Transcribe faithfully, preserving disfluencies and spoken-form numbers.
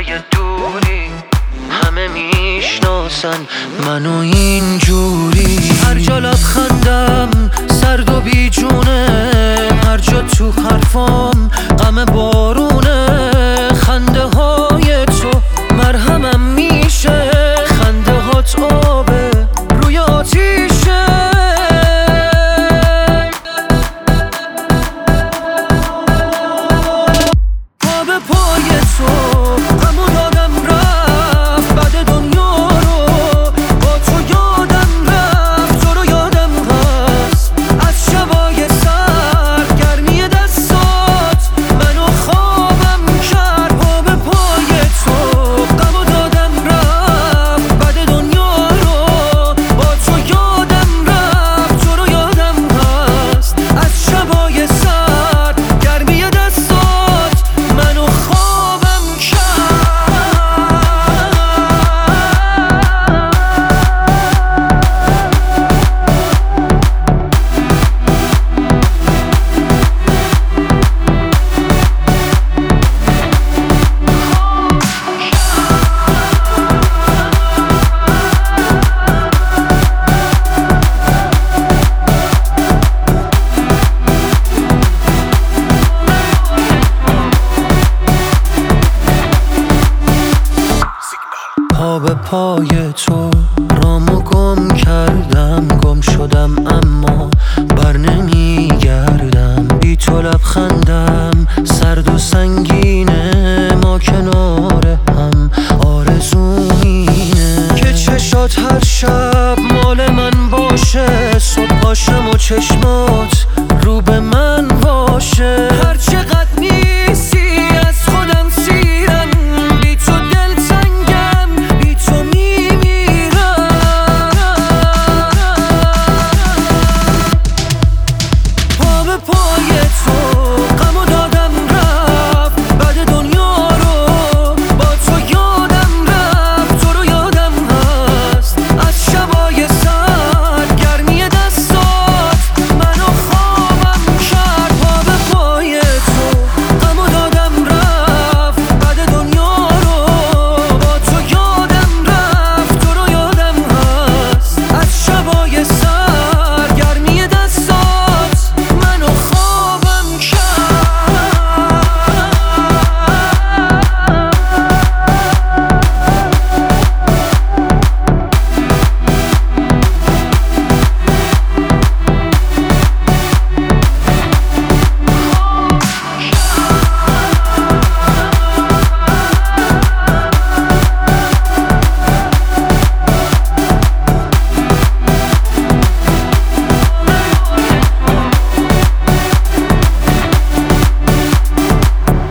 لحظه دوری همه میشناسن منو اینجوری. هر جا لبخندم سرد و بیجونه، هر جا تو حرفام غم بارونه. خنده های تو مرهمم میشه، خنده هات آبه روی آتیشه. پا به پای تو غمو دادم رفت، بعد دنیا رو با تو یادم رفت. تو رو یادم هست از شبای سر، گرمی دستات منو خوابم کرد. پا به پای تو غمو دادم رفت، بعد دنیا رو با تو یادم رفت. تو رو یادم هست از شبای سر، گرمی دستات منو خوابم کرد. پا به پای تو رامو گم کردم، گم شدم اما بر نمی